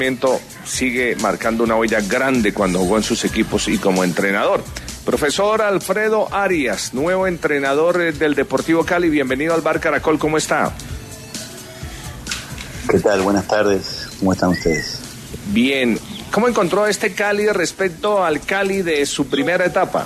sigue marcando una huella grande cuando jugó en sus equipos y como entrenador. Profesor Alfredo Arias, nuevo entrenador del Deportivo Cali, bienvenido al Bar Caracol, ¿cómo está? ¿Qué tal? Buenas tardes, ¿cómo están ustedes? Bien, ¿cómo encontró este Cali respecto al Cali de su primera etapa?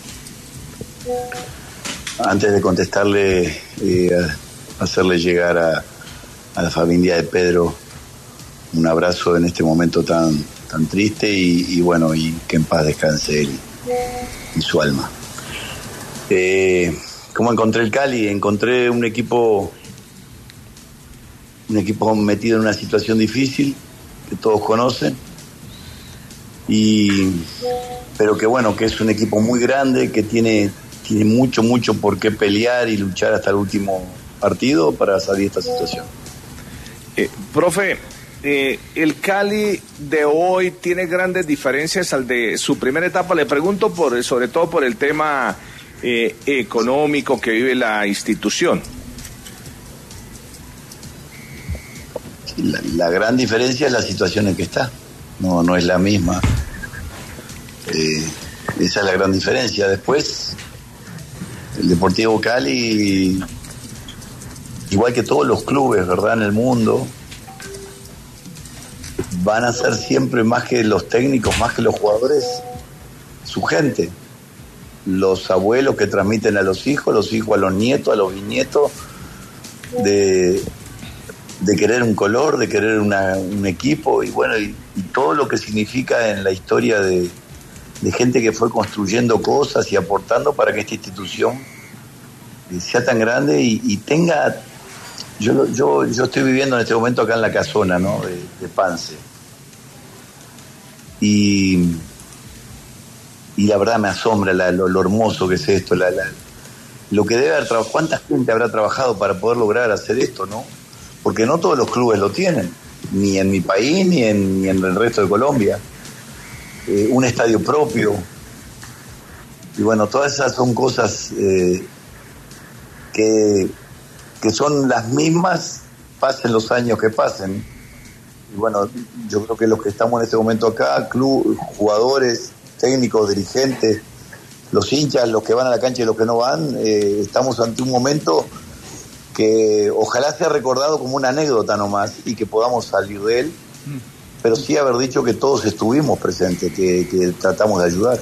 Antes de contestarle, hacerle llegar a la familia de Pedro un abrazo en este momento tan triste y bueno, y que en paz descanse él y su alma. ¿Cómo encontré el Cali? Encontré un equipo metido en una situación difícil que todos conocen, pero que bueno, que es un equipo muy grande, que tiene mucho por qué pelear y luchar hasta el último partido para salir de esta situación. Profe, el Cali de hoy tiene grandes diferencias al de su primera etapa. Le pregunto sobre todo por el tema económico que vive la institución. La gran diferencia es la situación en que está. No es la misma. Esa es la gran diferencia. Después, el Deportivo Cali, igual que todos los clubes, ¿verdad?, en el mundo, van a ser siempre, más que los técnicos, más que los jugadores, su gente. Los abuelos que transmiten a los hijos a los nietos, a los bisnietos, de querer un color, de querer un equipo, y bueno, y todo lo que significa en la historia de gente que fue construyendo cosas y aportando para que esta institución sea tan grande y tenga... Yo estoy viviendo en este momento acá en la casona, ¿no?, de Pance, y la verdad me asombra lo hermoso que es esto, lo que debe haber trabajado, cuánta gente habrá trabajado para poder lograr hacer esto, ¿no? Porque no todos los clubes lo tienen, ni en mi país ni en el resto de Colombia. Un estadio propio, y bueno, todas esas son cosas que son las mismas, pasen los años que pasen. Y bueno, yo creo que los que estamos en este momento acá, club, jugadores, técnicos, dirigentes, los hinchas, los que van a la cancha y los que no van, estamos ante un momento que ojalá sea recordado como una anécdota nomás y que podamos salir de él, pero sí haber dicho que todos estuvimos presentes, que tratamos de ayudar.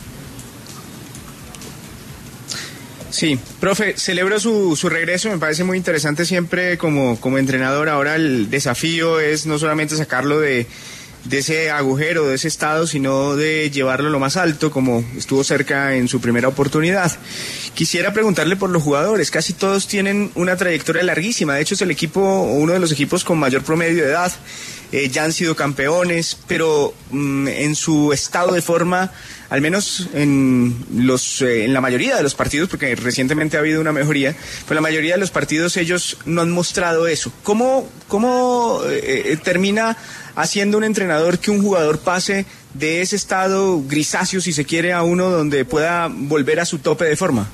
Sí, profe, celebro su regreso, me parece muy interesante siempre como entrenador. Ahora el desafío es no solamente sacarlo de ese agujero, de ese estado, sino de llevarlo lo más alto, como estuvo cerca en su primera oportunidad. Quisiera preguntarle por los jugadores. Casi todos tienen una trayectoria larguísima. De hecho, es el equipo, uno de los equipos con mayor promedio de edad. Ya han sido campeones, pero en su estado de forma, al menos en la mayoría de los partidos, porque recientemente ha habido una mejoría, pero la mayoría de los partidos ellos no han mostrado eso. ¿Cómo termina haciendo un entrenador que un jugador pase de ese estado grisáceo, si se quiere, a uno donde pueda volver a su tope de forma?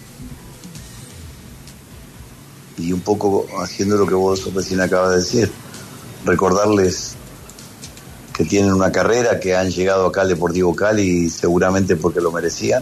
Y un poco haciendo lo que vos recién acabas de decir, recordarles que tienen una carrera, que han llegado acá al Deportivo Cali seguramente porque lo merecían,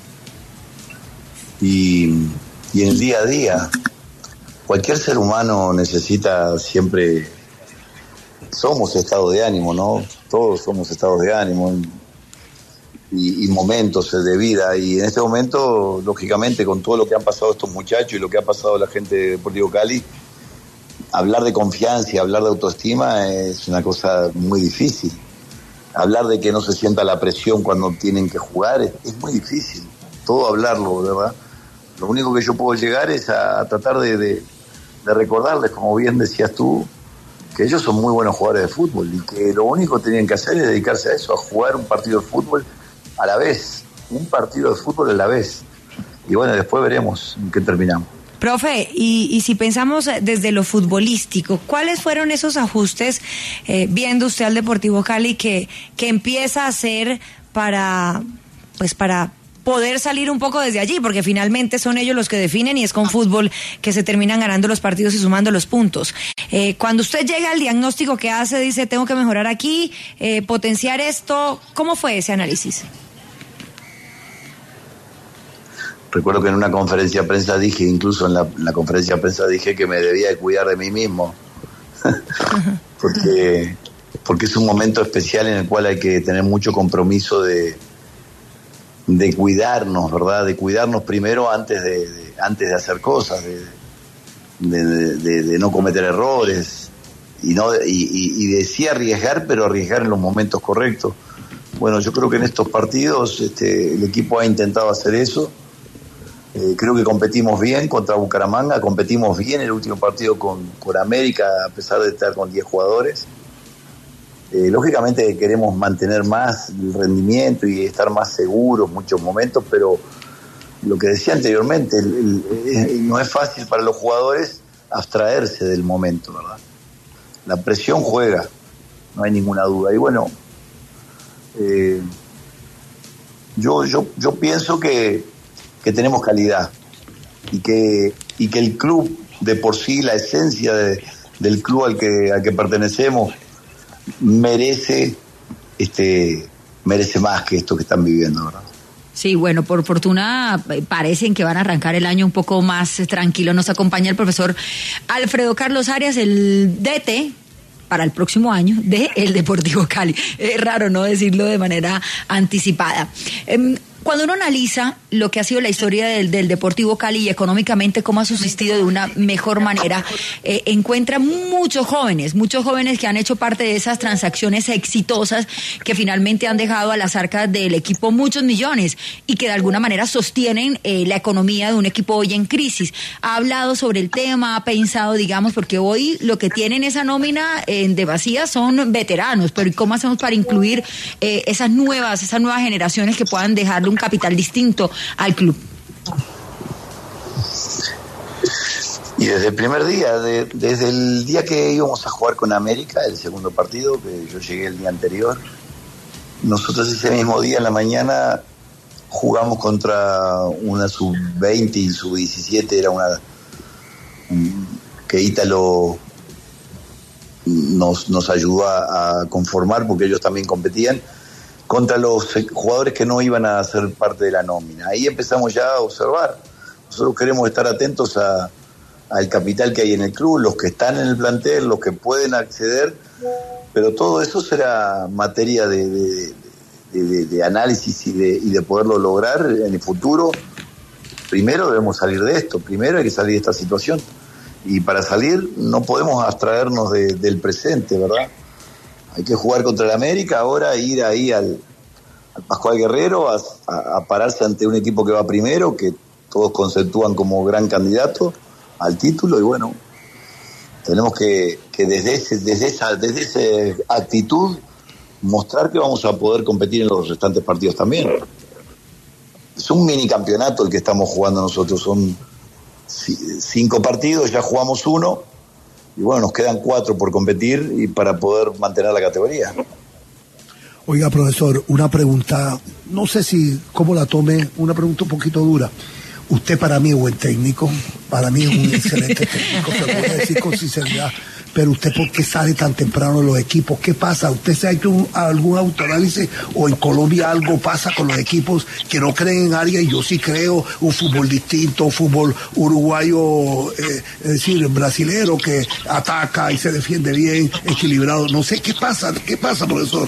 y en el día a día cualquier ser humano necesita siempre, somos estado de ánimo, ¿no? Todos somos estados de ánimo y momentos de vida, y en este momento, lógicamente, con todo lo que han pasado estos muchachos y lo que ha pasado la gente de Deportivo Cali, hablar de confianza y hablar de autoestima es una cosa muy difícil. Hablar de que no se sienta la presión cuando tienen que jugar es muy difícil. Todo hablarlo, ¿verdad? Lo único que yo puedo llegar es a tratar de recordarles, como bien decías tú, que ellos son muy buenos jugadores de fútbol y que lo único que tenían que hacer es dedicarse a eso, a jugar un partido de fútbol a la vez. Un partido de fútbol a la vez. Y bueno, después veremos en qué terminamos. Profe, y si pensamos desde lo futbolístico, ¿cuáles fueron esos ajustes, viendo usted al Deportivo Cali, que empieza a hacer para poder salir un poco desde allí, porque finalmente son ellos los que definen y es con fútbol que se terminan ganando los partidos y sumando los puntos. Cuando usted llega al diagnóstico que hace, dice, tengo que mejorar aquí, potenciar esto, ¿cómo fue ese análisis? Recuerdo que en una conferencia de prensa dije, incluso en la conferencia de prensa dije que me debía de cuidar de mí mismo, porque es un momento especial en el cual hay que tener mucho compromiso de cuidarnos, ¿verdad? De cuidarnos primero antes de hacer cosas, de no cometer errores y de sí arriesgar, pero arriesgar en los momentos correctos. Bueno, yo creo que en estos partidos el equipo ha intentado hacer eso. Creo que competimos bien contra Bucaramanga, competimos bien el último partido con América, a pesar de estar con 10 jugadores. Lógicamente queremos mantener más el rendimiento y estar más seguros en muchos momentos, pero lo que decía anteriormente, no es fácil para los jugadores abstraerse del momento, ¿verdad? La presión juega, no hay ninguna duda. Y bueno, yo pienso que tenemos calidad y que el club de por sí, la esencia del club al que pertenecemos, merece más que esto que están viviendo, ¿verdad? Sí, bueno, por fortuna parecen que van a arrancar el año un poco más tranquilo. Nos acompaña el profesor Alfredo Carlos Arias, el DT para el próximo año de el Deportivo Cali. Es raro no decirlo de manera anticipada. Cuando uno analiza lo que ha sido la historia del Deportivo Cali y económicamente cómo ha subsistido de una mejor manera, encuentra muchos jóvenes que han hecho parte de esas transacciones exitosas que finalmente han dejado a las arcas del equipo muchos millones y que de alguna manera sostienen la economía de un equipo hoy en crisis. ¿Ha hablado sobre el tema? ¿Ha pensado, digamos, porque hoy lo que tienen esa nómina de vacía son veteranos, pero ¿cómo hacemos para incluir esas nuevas generaciones que puedan dejarle un capital distinto al club? Y desde el primer día, desde el día que íbamos a jugar con América, el segundo partido, que yo llegué el día anterior, nosotros ese mismo día en la mañana jugamos contra una sub-20 y sub-17, era que Ítalo nos ayudó a conformar porque ellos también competían, contra los jugadores que no iban a ser parte de la nómina. Ahí empezamos ya a observar. Nosotros queremos estar atentos al capital que hay en el club, los que están en el plantel, los que pueden acceder, pero todo eso será materia de análisis y de poderlo lograr en el futuro. Primero debemos salir de esto, primero hay que salir de esta situación. Y para salir no podemos abstraernos del presente, ¿verdad? Hay que jugar contra el América, ahora ir ahí al Pascual Guerrero a pararse ante un equipo que va primero, que todos conceptúan como gran candidato al título, y bueno, tenemos que desde esa actitud mostrar que vamos a poder competir en los restantes partidos también. Es un mini campeonato el que estamos jugando nosotros, son 5 partidos, ya jugamos 1. Y bueno, nos quedan 4 por competir y para poder mantener la categoría. Oiga, profesor, una pregunta, no sé cómo la tome, una pregunta un poquito dura. Usted para mí es buen técnico, para mí es un excelente técnico, se lo voy a decir con sinceridad, pero usted ¿por qué sale tan temprano en los equipos? ¿Qué pasa? ¿Usted se ha hecho algún autoanálisis o en Colombia algo pasa con los equipos que no creen en área? Y yo sí creo un fútbol distinto, un fútbol uruguayo, es decir, brasilero que ataca y se defiende bien, equilibrado. No sé, ¿qué pasa, profesor?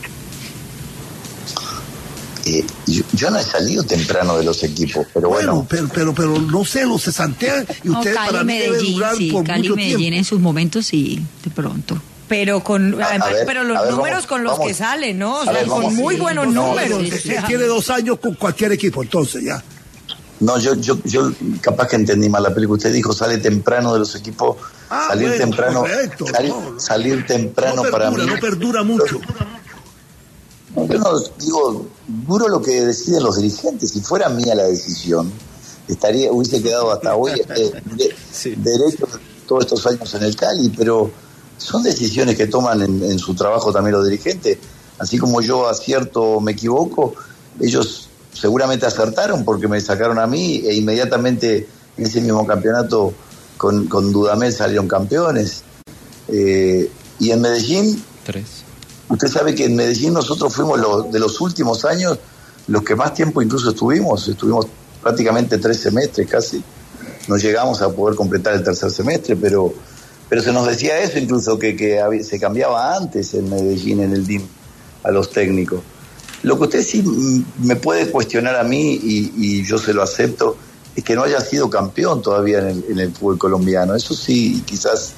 Yo no he salido temprano de los equipos, pero bueno. Pero no sé, los cesantean y ustedes Cali, para mí deben durar por Cali, mucho Medellín tiempo. En sus momentos sí, de pronto. Pero pero los números con los que salen, ¿no? O sea, con muy buenos números. Tiene 2 años con cualquier equipo, entonces ya. No, yo capaz que entendí mal la película. Usted dijo sale temprano de los equipos. Salir temprano. Correcto, salir temprano para mí. No perdura mucho. Yo no digo, duro lo que deciden los dirigentes. Si fuera mía la decisión, hubiese quedado hasta hoy derecho todos estos años en el Cali, pero son decisiones que toman en su trabajo también los dirigentes. Así como yo acierto o me equivoco, ellos seguramente acertaron porque me sacaron a mí e inmediatamente en ese mismo campeonato con Dudamel salieron campeones. Y en Medellín, 3. Usted sabe que en Medellín nosotros fuimos de los últimos años los que más tiempo incluso estuvimos prácticamente 3 semestres casi. No llegamos a poder completar el tercer semestre, pero se nos decía eso incluso, que se cambiaba antes en Medellín, en el DIM, a los técnicos. Lo que usted sí me puede cuestionar a mí, y yo se lo acepto, es que no haya sido campeón todavía en el fútbol colombiano. Eso sí, quizás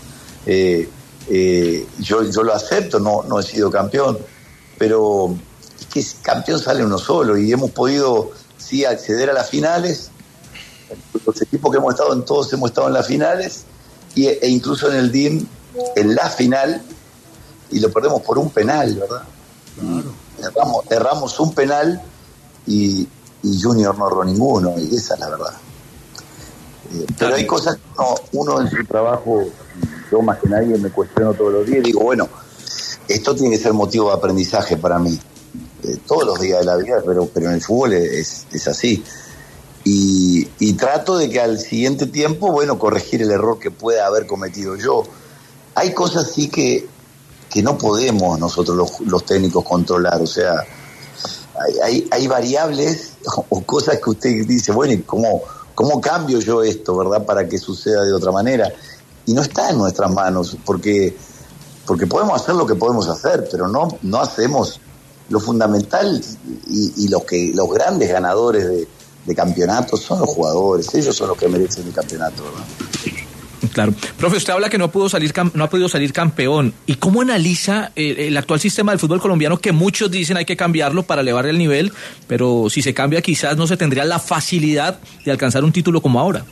yo lo acepto, no he sido campeón, pero es que campeón sale uno solo, y hemos podido sí acceder a las finales. Los equipos que hemos estado todos hemos estado en las finales, e incluso en el DIM, en la final, y lo perdemos por un penal, ¿verdad? Claro. Erramos un penal y Junior no erró ninguno, y esa es la verdad. Pero hay cosas que uno en su trabajo, yo más que nadie me cuestiono todos los días y digo, bueno, esto tiene que ser motivo de aprendizaje para mí, todos los días de la vida, pero en el fútbol es así. Y trato de que al siguiente tiempo, bueno, corregir el error que pueda haber cometido yo. Hay cosas sí que no podemos nosotros los técnicos controlar, o sea, hay variables o cosas que usted dice, bueno, ¿y cómo cambio yo esto, verdad, para que suceda de otra manera? Y no está en nuestras manos, porque podemos hacer lo que podemos hacer, pero no hacemos lo fundamental, y los grandes ganadores de campeonatos son los jugadores, ellos son los que merecen el campeonato, ¿verdad? Claro. Profe, usted habla que no ha podido salir campeón. ¿Y cómo analiza el actual sistema del fútbol colombiano, que muchos dicen hay que cambiarlo para elevar el nivel, pero si se cambia quizás no se tendría la facilidad de alcanzar un título como ahora?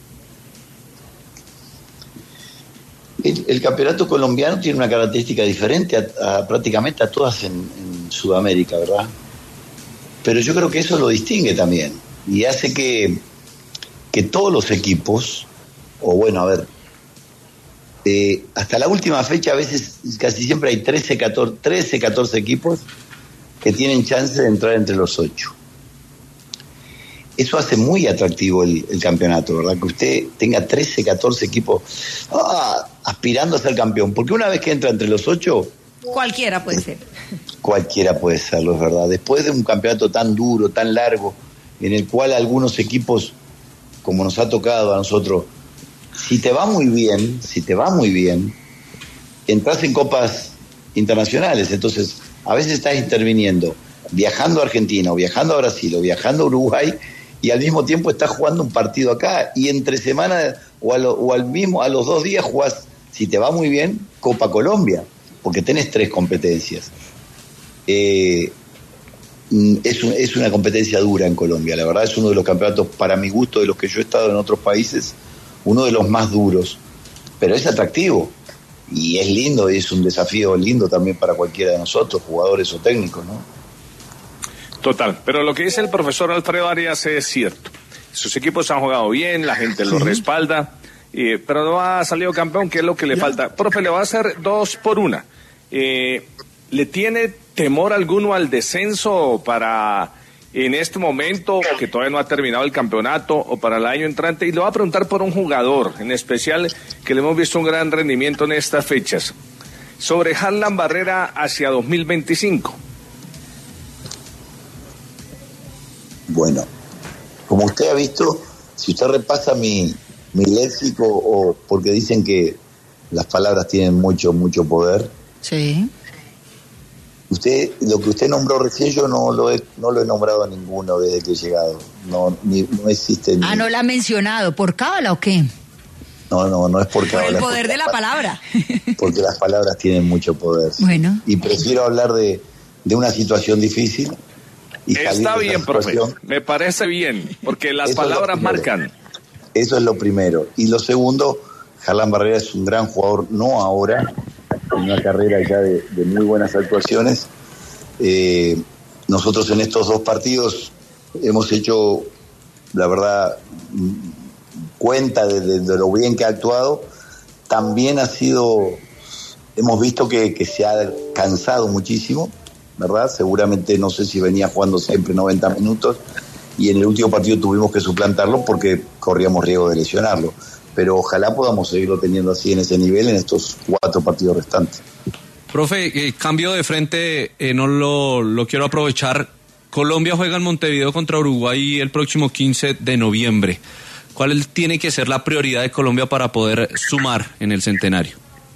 El campeonato colombiano tiene una característica diferente prácticamente a todas en Sudamérica, ¿verdad? Pero yo creo que eso lo distingue también y hace que todos los equipos, o bueno, a ver, hasta la última fecha a veces casi siempre hay 13, 14 equipos que tienen chance de entrar entre los 8. Eso hace muy atractivo el campeonato, ¿verdad? Que usted tenga 13, 14 equipos aspirando a ser campeón, porque una vez que entra entre los 8... Cualquiera puede ser. Cualquiera puede serlo, es verdad. Después de un campeonato tan duro, tan largo, en el cual algunos equipos, como nos ha tocado a nosotros, si te va muy bien, entras en copas internacionales. Entonces, a veces estás interviniendo, viajando a Argentina, o viajando a Brasil, o viajando a Uruguay, y al mismo tiempo estás jugando un partido acá, y entre semana o a los 2 días jugás, si te va muy bien, Copa Colombia, porque tenés 3 competencias. Es una competencia dura en Colombia, la verdad es uno de los campeonatos, para mi gusto, de los que yo he estado en otros países, uno de los más duros, pero es atractivo y es lindo, y es un desafío lindo también para cualquiera de nosotros, jugadores o técnicos, ¿no? Total, pero lo que dice el profesor Alfredo Arias es cierto. Sus equipos han jugado bien, la gente los respalda, pero no ha salido campeón, que es lo que le falta. Profe, le va a hacer 2 por 1. ¿Le tiene temor alguno al descenso para en este momento, que todavía no ha terminado el campeonato, o para el año entrante? Y le voy a preguntar por un jugador en especial que le hemos visto un gran rendimiento en estas fechas, sobre Harlan Barrera hacia 2025. Bueno, como usted ha visto, si usted repasa mi léxico, o porque dicen que las palabras tienen mucho poder. Sí. Lo que usted nombró recién, yo no lo he nombrado a ninguno desde que he llegado. No existe. ¿No la ha mencionado? ¿Por cábala o qué? No es por cábala. Por el poder de la palabra. Porque las palabras tienen mucho poder. Bueno. Y prefiero hablar de una situación difícil. Está bien, profe. Me parece bien, porque las palabras marcan. Eso es lo primero. Y lo segundo, Harlan Barrera es un gran jugador, no ahora, en una carrera ya de muy buenas actuaciones. Nosotros en estos 2 partidos hemos hecho, la verdad, cuenta de lo bien que ha actuado. También hemos visto que se ha cansado muchísimo, ¿verdad? Seguramente no sé si venía jugando siempre 90 minutos y en el último partido tuvimos que suplantarlo porque corríamos riesgo de lesionarlo. Pero ojalá podamos seguirlo teniendo así en ese nivel en estos 4 partidos restantes. Profe, cambio de frente, no lo quiero aprovechar. Colombia juega en Montevideo contra Uruguay el próximo 15 de noviembre. ¿Cuál tiene que ser la prioridad de Colombia para poder sumar en el centenario?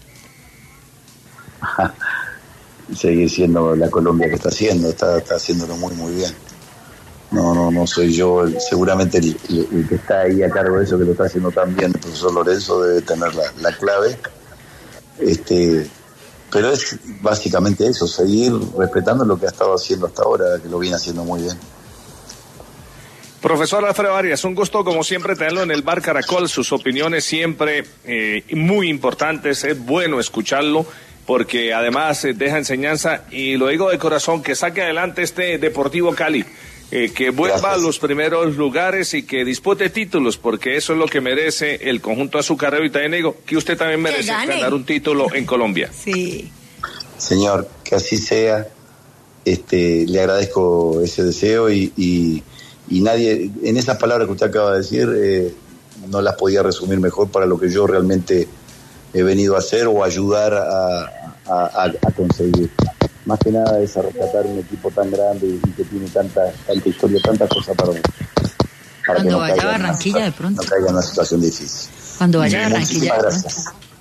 Seguir siendo la Colombia que está haciendo, está haciéndolo muy muy bien. No soy yo, seguramente el que está ahí a cargo de eso, que lo está haciendo tan bien, el profesor Lorenzo debe tener la clave. Pero es básicamente eso, seguir respetando lo que ha estado haciendo hasta ahora, que lo viene haciendo muy bien. Profesor Alfredo Arias, un gusto como siempre tenerlo en el Bar Caracol, sus opiniones siempre muy importantes, es bueno escucharlo porque además deja enseñanza y lo digo de corazón, que saque adelante este Deportivo Cali, que vuelva a los primeros lugares y que dispute títulos, porque eso es lo que merece el conjunto azucarero, y también digo que usted también merece ganar un título en Colombia. Sí. Señor, que así sea, le agradezco ese deseo y nadie, en esas palabras que usted acaba de decir, no las podía resumir mejor para lo que yo realmente he venido a hacer o ayudar a conseguir. Más que nada es a rescatar un equipo tan grande y que tiene tanta historia, tantas cosas para cuando vaya a Barranquilla de pronto. No caiga en una situación difícil. Cuando vaya a Barranquilla de pronto. Gracias.